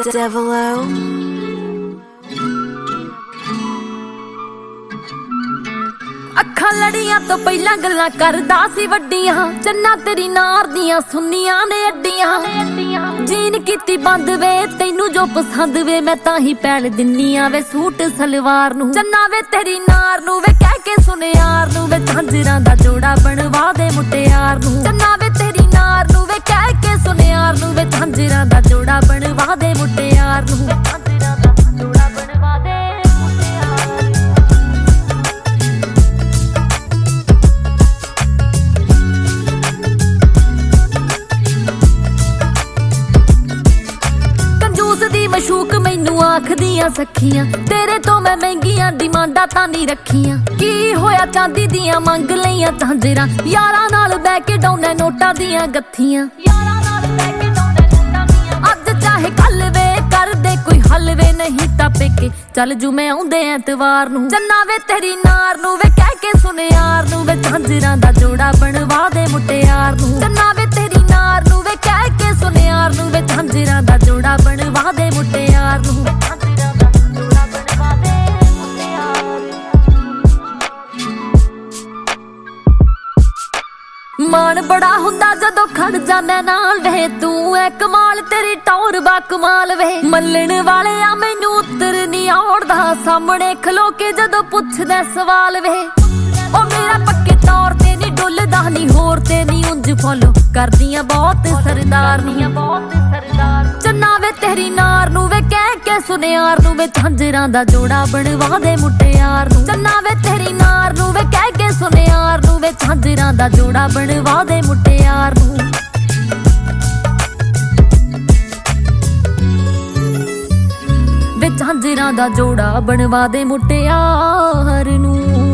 Devilo ਅੱਖਾਂ ਲੜੀਆਂ ਤੋਂ ਪਹਿਲਾਂ ਗੱਲਾਂ ਕਰਦਾ ਸੀ ਵੱਡੀਆਂ ਚੰਨਾ ਤੇਰੀ ਨਾਰ ਦੀਆਂ ਸੁੰਨੀਆਂ ਨੇ ਅੱਡੀਆਂ ਜੀਨ ਕੀਤੀ ਬੰਦ ਵੇ ਤੈਨੂੰ ਜੋ ਪਸੰਦ ਵੇ ਮੈਂ ਤਾਂ ਹੀ ਪੈਲ ਦਿੰਨੀ ਆ ਵੇ ਸੂਟ ਸਲਵਾਰ ਨੂੰ ਚੰਨਾ ਵੇ ਤੇਰੀ ਨਾਰ ਨੂੰ ਵੇ ਕਹਿ ਕੇ ਸੁਨਿਆਰ ਨੂੰ ਵੇ ਝਾਂਜਰਾਂ ਦਾ ਜੋੜਾ ਬਣਵਾ ਦੇ ਮੁਟਿਆਰ ਨੂੰ ਚੰਨਾ ਵੇ ਤੇਰੀ ਨਾਰ ਨੂੰ ਵੇ ਕਹਿ ਕੇ ਸੁਨਿਆਰ ਨੂੰ ਵੇ ਝਾਂਜਰਾਂ ਦਾ ਜੋੜਾ ਬਣਵਾ ਦੇ ਮੁਟਿਆਰ ਨੂੰ ਮਸ਼ੂਕ ਮੈਨੂੰ ਆਖਦੀਆਂ ਸਖੀਆਂ ਤੇਰੇ ਤੋਂ ਮੈਂ ਮਹਿੰਗੀਆਂ ਡਿਮਾਂਡਾਂ ਤਾਂ ਨਹੀਂ ਰੱਖੀਆਂ ਕੀ ਹੋਇਆ ਚਾਂਦੀ ਦੀਆਂ ਮੰਗ ਲਈਆਂ ਝਾਂਜਰਾਂ ਯਾਰਾਂ ਨਾਲ ਬਹਿ ਕੇ ਡਾਉਣੇ ਨੋਟਾਂ ਦੀਆਂ ਗੱਥੀਆਂ ਅੱਜ ਚਾਹੇ ਕੱਲ ਵੇ ਕਰਦੇ ਕੋਈ ਹੱਲ ਵੇ ਨਹੀਂ ਤਾਂ ਪੇਕੇ ਚੱਲ ਜੂ ਮੈਂ ਆਉਂਦੇ ਐਤਵਾਰ ਨੂੰ ਚੰਨਾ ਵੇ ਤੇਰੀ ਨਾਰ ਨੂੰ ਵੇ ਕਹਿ ਕੇ ਸੁਨਿਆਰ ਨੂੰ ਵੇ ਝਾਂਜਰਾਂ ਦਾ ਜੋੜਾ ਬਣਵਾ ਦੇ ਮੁਟਿਆਰ ਨੂੰ ਚੰਨਾ ਵੇ ਤੇਰੀ ਨਾਰ ਨੂੰ ਵੇ ਕਹਿ ਕੇ ਸੁਨਿਆਰ ਨੂੰ ਵੇ ਝਾਂਜਰਾਂ ਦਾ ਜੋੜਾ ਬਣਵਾ ਦੇ ਮੁਟਿਆਰ ਨੂੰ ਮਾਣ ਬੜਾ ਹੁੰਦਾ ਜਦੋਂ ਖੜ ਜਾਣਾ ਨਾਲ ਵੇ ਤੂੰ ਐ ਕਮਾਲ ਤੇਰੀ ਟੌਰ ਬਾ ਕਮਾਲ ਵੇ ਮੱਲਣ ਵਾਲੇ ਆ ਮੈਨੂੰ ਉੱਤਰ ਨਹੀਂ ਆਉੜਦਾ ਸਾਹਮਣੇ ਖਲੋ ਕੇ ਜਦੋਂ ਪੁੱਛਦਾ ਸਵਾਲ ਵੇ ਉਹ ਮੇਰਾ ਪੱਕੇ ਤੌਰ ਤੇ ਨਹੀਂ ਡੁੱਲਦਾ ਨਹੀਂ ਹੋਰ ਤੇ ਨਹੀਂ ਉਂਝ ਫੋਲੋ ਕਰਦੀਆਂ ਬਹੁਤ ਸਰਦਾਰਨੀਆਂ ਚੰਨਾ ਵੇ ਤੇਰੀ ਨਾਰ ਨੂੰ ਵੇ ਕਹਿ ਕੇ ਸੁਨਿਆਰ ਨੂੰ ਵੇ ਝਾਂਜਰਾਂ ਦਾ ਜੋੜਾ ਬਣਵਾ ਦੇ ਮੁਟਿਆਰ ਨੂੰ ਚੰਨਾ ਵੇ ਤੇਰੀ ਨਾਰ ਨੂੰ ਵੇ ਕਹਿ ਕੇ ਸੁਨਿਆਰ ਨੂੰ ਵੇ ਝਾਂਜਰਾਂ ਦਾ ਜੋੜਾ ਬਣਵਾ ਦੇ ਮੁਟਿਆਰ ਨੂੰ ਵੇ ਝਾਂਜਰਾਂ ਦਾ ਜੋੜਾ ਬਣਵਾ ਦੇ ਮੁਟਿਆਰ ਨੂੰ